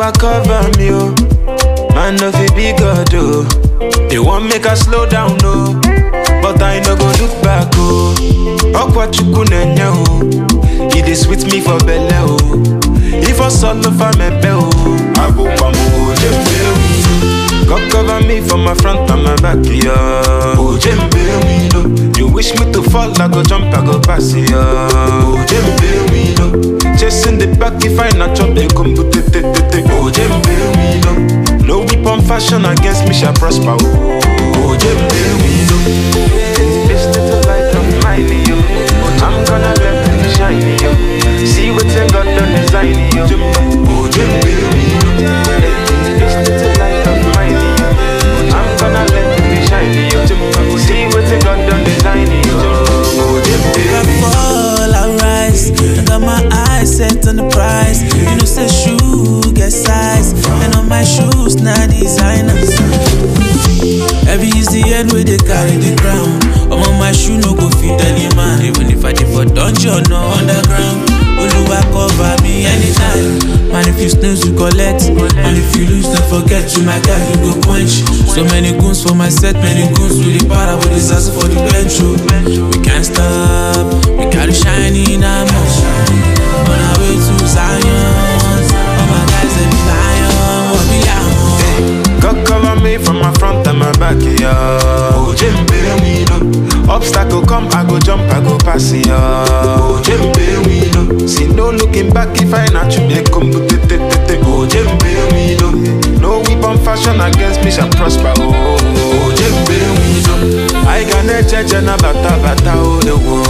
Oluwa cover me, oh. Man of a big God, oh. They want make us slow down, oh. But I no go look back, oh. Okwa chukunenya, oh. It is with me for belle, oh. If I solo for me, oh. I go come, oh, God cover me from my front and my back, yeah. Oh, Jembe, we know. You wish me to fall, I go jump, I go pass, yeah. Oh, Jembe, we know. Chasing the back, if I not chop, they come to te. Oh, Jembe, we know. No weapon fashion against me shall prosper, oh, Jembe, we know. This little light of mine, yo. I'm gonna let it shine, yo. See what's in God done design, yo. Oh, Jembe, we know. This little light of mine, yo. I'm gonna let it shine, yo. See what's in God done design, yo. Oh, Jembe, we know. I fall, I rise. I got my eyes set on the prize. You know, say shoe get size, and on my shoes now designers. Every is the end where they carry the crown. I'm on my shoe, no go feed any man. Even if I did for dungeon or underground, Oluwa cover me anytime. Man, if you snooze, you collect. And if you lose, don't forget you, my guy, you go quench. So many goons for my set, many goons with the para, with the sass for the bench. We can't stop, we carry shiny diamonds. On our way to Zion, all my guys they be lion, what be lion. God cover me from my front and my back, yeah. Oh, Jembe, we know. Obstacle come, I go jump, I go pass, yeah. Oh, Jembe, we know. See no looking back if I not you, they come to te. Oh, Jembe, we know. No weapon fashion against me shall prosper, oh, Jembe, we know. I got a judge and a bata, oh, the world.